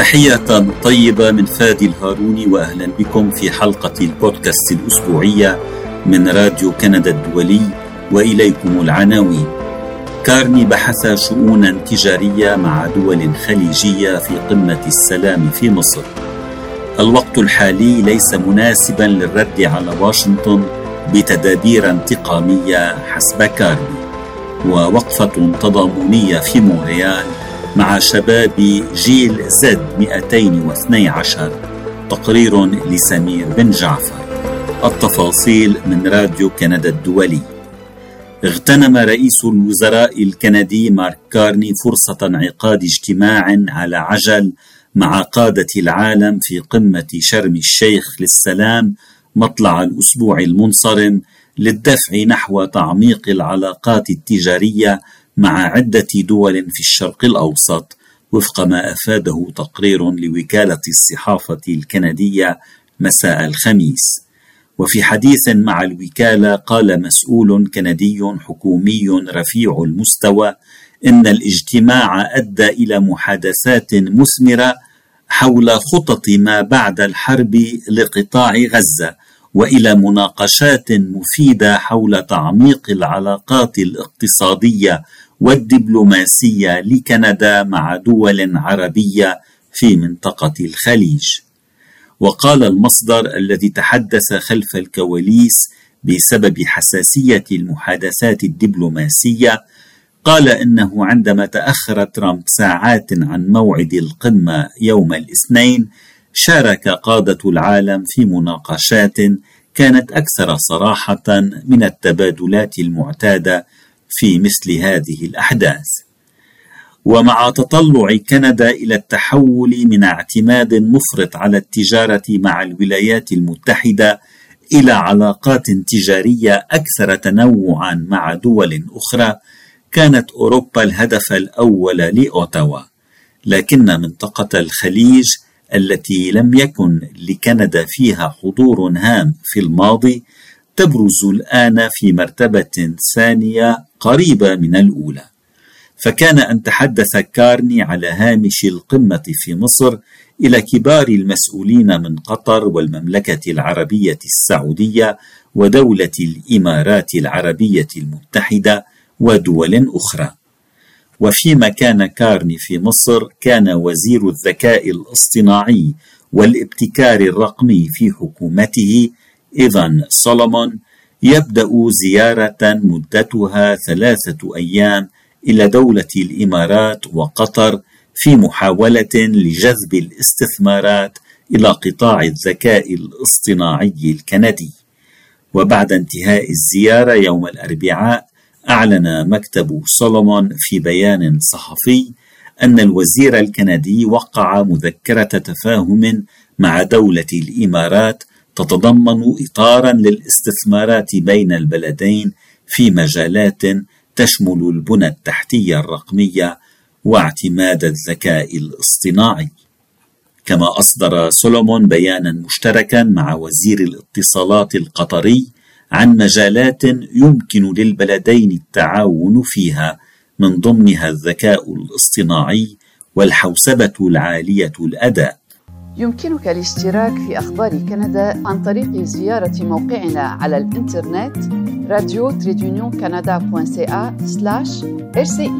تحية طيبة من فادي الهاروني، وأهلا بكم في حلقة البودكاست الأسبوعية من راديو كندا الدولي، وإليكم العناوين. كارني بحث شؤونا تجارية مع دول خليجية في قمة السلام في مصر. الوقت الحالي ليس مناسبا للرد على واشنطن بتدابير انتقامية حسب كارني. ووقفة تضامنية في مونريال مع شباب جيل زد 212. تقرير لسمير بن جعفر. التفاصيل من راديو كندا الدولي. اغتنم رئيس الوزراء الكندي مارك كارني فرصة انعقاد اجتماع على عجل مع قادة العالم في قمة شرم الشيخ للسلام مطلع الأسبوع المنصرم للدفع نحو تعميق العلاقات التجارية مع عدة دول في الشرق الأوسط، وفق ما أفاده تقرير لوكالة الصحافة الكندية مساء الخميس. وفي حديث مع الوكالة قال مسؤول كندي حكومي رفيع المستوى إن الاجتماع أدى إلى محادثات مثمرة حول خطط ما بعد الحرب لقطاع غزة، وإلى مناقشات مفيدة حول تعميق العلاقات الاقتصادية والدبلوماسية لكندا مع دول عربية في منطقة الخليج. وقال المصدر الذي تحدث خلف الكواليس بسبب حساسية المحادثات الدبلوماسية، قال إنه عندما تأخر ترامب ساعات عن موعد القمة يوم الاثنين، شارك قادة العالم في مناقشات كانت أكثر صراحة من التبادلات المعتادة في مثل هذه الأحداث. ومع تطلع كندا إلى التحول من اعتماد مفرط على التجارة مع الولايات المتحدة إلى علاقات تجارية أكثر تنوعا مع دول أخرى، كانت أوروبا الهدف الأول لأوتاوا، لكن منطقة الخليج التي لم يكن لكندا فيها حضور هام في الماضي تبرز الآن في مرتبة ثانية قريبة من الأولى. فكان أن تحدث كارني على هامش القمة في مصر إلى كبار المسؤولين من قطر والمملكة العربية السعودية ودولة الإمارات العربية المتحدة ودول أخرى. وفيما كان كارني في مصر، كان وزير الذكاء الاصطناعي والابتكار الرقمي في حكومته إيفان سولومون يبدأ زيارة مدتها 3 أيام إلى دولة الإمارات وقطر في محاولة لجذب الاستثمارات إلى قطاع الذكاء الاصطناعي الكندي. وبعد انتهاء الزيارة يوم الأربعاء، أعلن مكتب سولومون في بيان صحفي أن الوزير الكندي وقع مذكرة تفاهم مع دولة الإمارات تتضمن إطارا للاستثمارات بين البلدين في مجالات تشمل البنى التحتية الرقمية واعتماد الذكاء الاصطناعي. كما أصدر سولومون بيانا مشتركا مع وزير الاتصالات القطري عن مجالات يمكن للبلدين التعاون فيها، من ضمنها الذكاء الاصطناعي والحوسبة العالية الأداء. يمكنك الاشتراك في أخبار كندا عن طريق زيارة موقعنا على الإنترنت radio-canada.ca/RCE.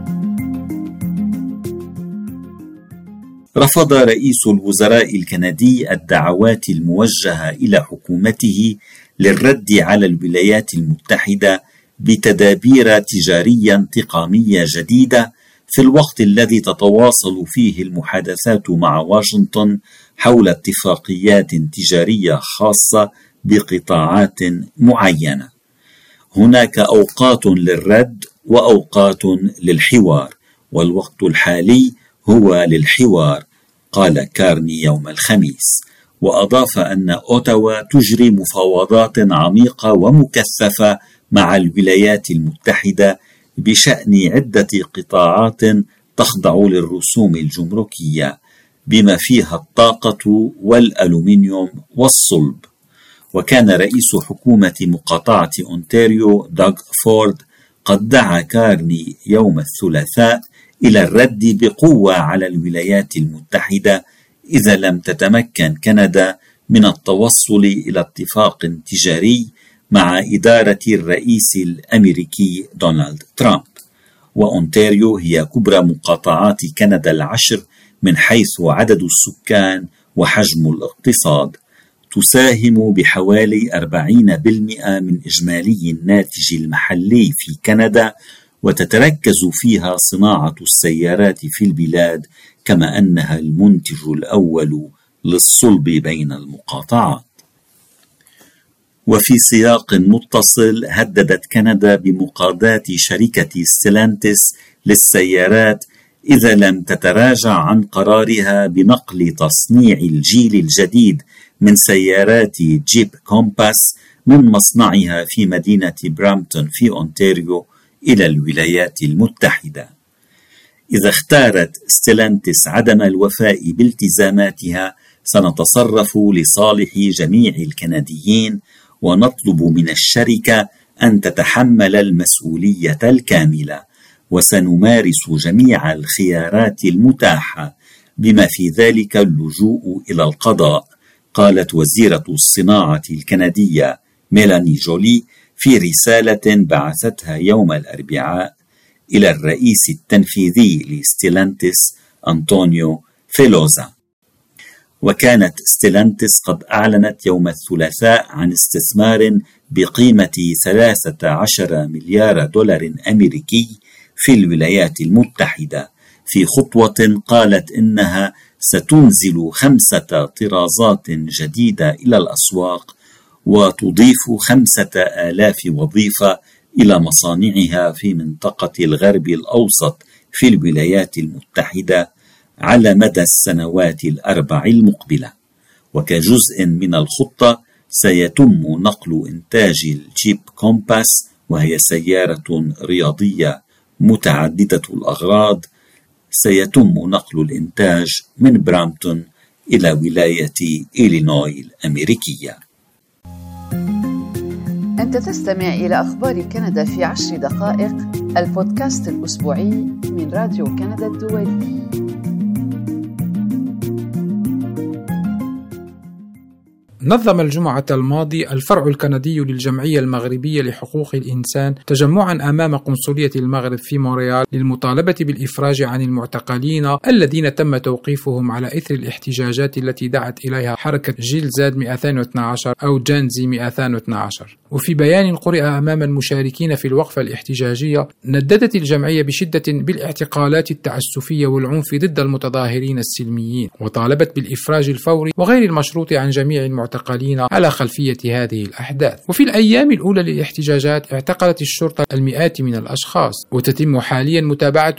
رفض رئيس الوزراء الكندي الدعوات الموجهة إلى حكومته للرد على الولايات المتحدة بتدابير تجارية انتقامية جديدة في الوقت الذي تتواصل فيه المحادثات مع واشنطن حول اتفاقيات تجارية خاصة بقطاعات معينة. هناك أوقات للرد وأوقات للحوار، والوقت الحالي هو للحوار، قال كارني يوم الخميس. وأضاف أن أوتاوا تجري مفاوضات عميقة ومكثفة مع الولايات المتحدة بشأن عدة قطاعات تخضع للرسوم الجمركية، بما فيها الطاقة والألومنيوم والصلب. وكان رئيس حكومة مقاطعة أونتاريو دوغ فورد قد دعا كارني يوم الثلاثاء إلى الرد بقوة على الولايات المتحدة إذا لم تتمكن كندا من التوصل إلى اتفاق تجاري مع إدارة الرئيس الأمريكي دونالد ترامب. وأونتاريو هي كبرى مقاطعات كندا العشر من حيث عدد السكان وحجم الاقتصاد، تساهم بحوالي 40% من إجمالي الناتج المحلي في كندا، وتتركز فيها صناعة السيارات في البلاد، كما أنها المنتج الأول للصلب بين المقاطعات. وفي سياق متصل، هددت كندا بمقاضاة شركة ستيلانتس للسيارات إذا لم تتراجع عن قرارها بنقل تصنيع الجيل الجديد من سيارات جيب كومباس من مصنعها في مدينة برامبتون في أونتاريو إلى الولايات المتحدة. إذا اختارت ستيلانتس عدم الوفاء بالتزاماتها، سنتصرف لصالح جميع الكنديين ونطلب من الشركة أن تتحمل المسؤولية الكاملة، وسنمارس جميع الخيارات المتاحة بما في ذلك اللجوء إلى القضاء، قالت وزيرة الصناعة الكندية ميلاني جولي في رسالة بعثتها يوم الأربعاء إلى الرئيس التنفيذي لستيلانتس أنطونيو فيلوزا. وكانت ستيلانتس قد أعلنت يوم الثلاثاء عن استثمار بقيمة 13 مليار دولار أمريكي في الولايات المتحدة، في خطوة قالت إنها ستنزل 5 طرازات جديدة إلى الأسواق، وتضيف 5000 وظيفة إلى مصانعها في منطقة الغرب الأوسط في الولايات المتحدة على مدى السنوات ال4 المقبلة. وكجزء من الخطة سيتم نقل إنتاج الجيب كومباس، وهي سيارة رياضية متعددة الأغراض، سيتم نقل الإنتاج من برامبتون إلى ولاية إلينوي الأمريكية. أنت تستمع إلى أخبار كندا في 10 دقائق، البودكاست الأسبوعي من راديو كندا الدولي. نظم الجمعة الماضي الفرع الكندي للجمعية المغربية لحقوق الإنسان تجمعا أمام قنصلية المغرب في مونريال للمطالبة بالإفراج عن المعتقلين الذين تم توقيفهم على إثر الاحتجاجات التي دعت إليها حركة جيل زاد 212 أو جانزي 212. وفي بيان قرئ أمام المشاركين في الوقفة الاحتجاجية، نددت الجمعية بشدة بالاعتقالات التعسفية والعنف ضد المتظاهرين السلميين، وطالبت بالإفراج الفوري وغير المشروط عن جميع المعتقلين على خلفية هذه الأحداث. وفي الأيام الأولى للاحتجاجات اعتقلت الشرطة المئات من الأشخاص، وتتم حاليا متابعة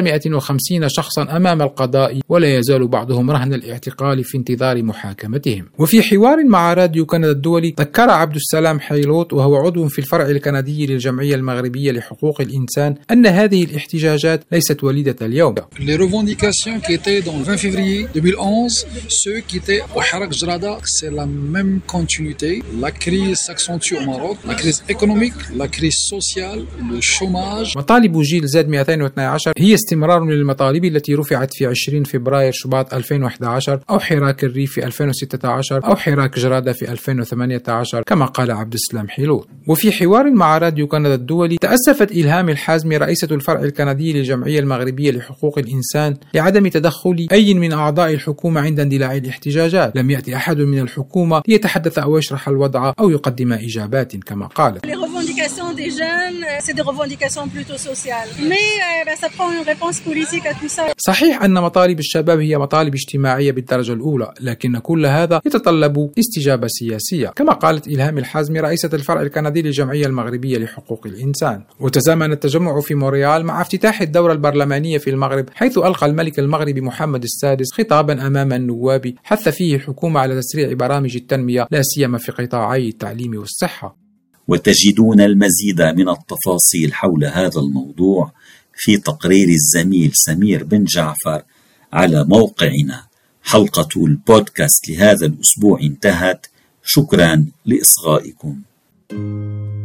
550 شخصا أمام القضاء، ولا يزال بعضهم رهن الاعتقال في انتظار محاكمتهم. وفي حوار مع راديو كندا الدولي، ذكر عبد السلام حيلوت وهو عضو في الفرع الكندي للجمعية المغربية لحقوق الإنسان أن هذه الاحتجاجات ليست وليدة اليوم. Les revendications qui étaient dans le 20 février 2011, ceux qui étaient au Harak Jrada, c'est la même continuité. La crise s'accentue au Maroc, la crise économique, la crise sociale, le chômage. مطالب جيل زاد 212 هي استمرار للمطالب التي رفعت في 20 فبراير شباط 2011 أو حراك الريف في 2016 أو حراك جرادة في 2018 كما قال عبد السلام حيلوت. وفي حوار مع راديو كندا الدولي، تأسفت إلهام الحازمي رئيسة الفرع الكندي للجمعية المغربية لحقوق الإنسان لعدم تدخل أي من أعضاء الحكومة عند اندلاع الاحتجاجات. لم يأتي أحد من الحكومة ليتحدث أو يشرح الوضع أو يقدم إجابات كما قالت. Les revendications des jeunes, c'est des revendications plutôt sociales. Mais ça prend une réponse politique à tout ça. صحيح أن مطالب الشباب هي مطالب اجتماعية بالدرجة الأولى، لكن كل هذا يتطلب استجابة سياسية كما قالت إلهام الحازمي رئيسة الفرع الكندي للجمعية المغربية لحقوق الإنسان. وتزامن التجمع في مونريال مع افتتاح الدورة البرلمانية في المغرب، حيث ألقى الملك المغربي محمد السادس خطابا أمام النواب حث فيه الحكومة على تسريع برامج التنمية لا سيما في قطاعي التعليم والصحة. وتجدون المزيد من التفاصيل حول هذا الموضوع في تقرير الزميل سمير بن جعفر على موقعنا. حلقة البودكاست لهذا الأسبوع انتهت. شكرا لإصغائكم.